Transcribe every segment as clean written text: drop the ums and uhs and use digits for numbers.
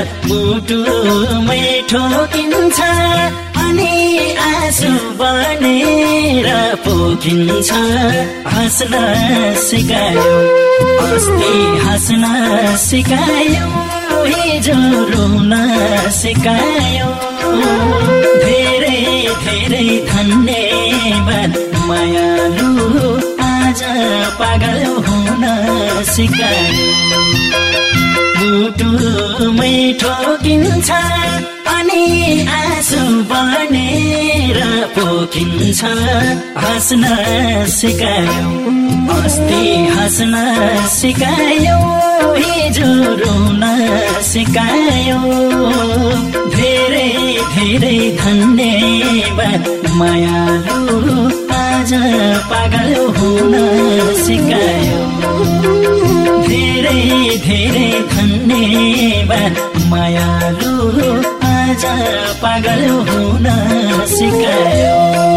मुटुमै ठोकिन्छ अनि आँसु बनेर पोखिन्छ। हाँस्न सिकायो अस्ति हाँस्न सिकायो हिजो रुन सिकायो। धेरै धेरै धन्यवाद मायालु आज पागल हुन सिकायो। मुटुमै ठोकिन्छ अनि आँसु बनेर पोखिन्छ। हाँस्न सिकायो अस्ति हाँस्न सिकायो हिजो रुन सिकायो। धेरै धेरै धन्यवाद मायालु आज पागल हुन सिकायो। धेरै धेरै धन्यवाद मायालु आज पागल हुन सिकायो।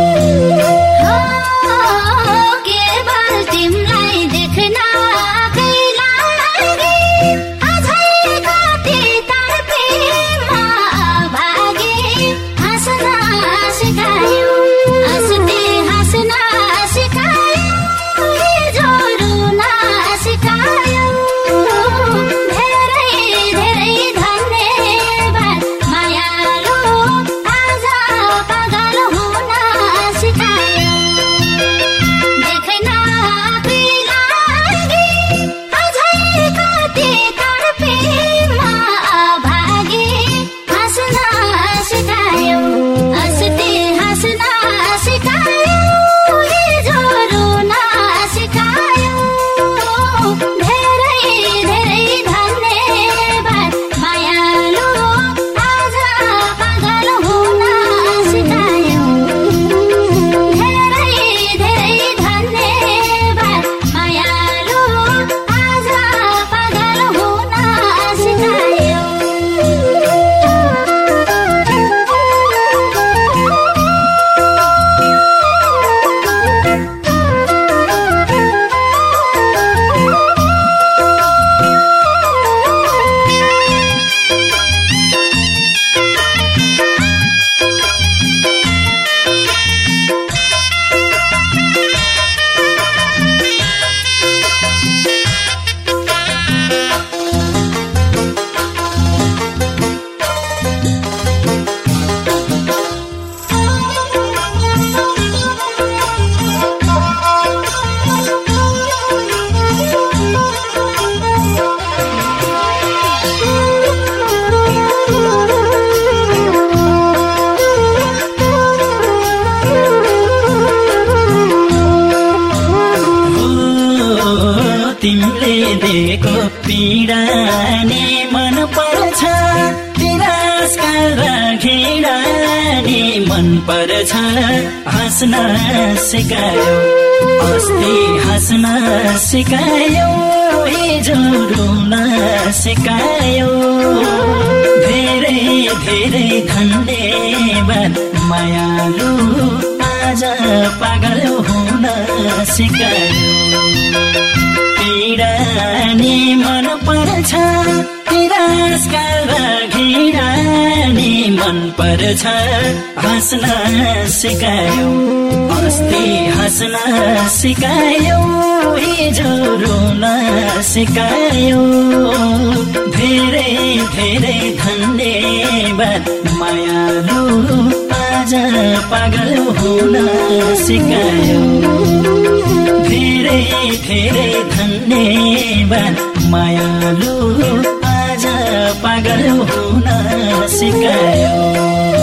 तिमीले दिएको पीडा नि मन पर्छ, तिरस्कार र घृणा नि मन पर्छ। हाँस्न सिकायो अस्ति हाँस्न सिकायो हिजो रुन सिकायो। धेरै धेरै धन्यवाद मायालु आज पागल हुन सिकायो। पीडा नि मन पर्छ, तिरस्कार र घृणा नि मन पर्छ। हाँस्न सिकायो अस्ति हाँस्न सिकायो हिजो रुन सिकायो। धेरै धेरै धन्यवाद मायालु आज पागल हुन सिकायो। धेरै धेरै धन्यवाद मायालु आज पागल हुन सिकायो।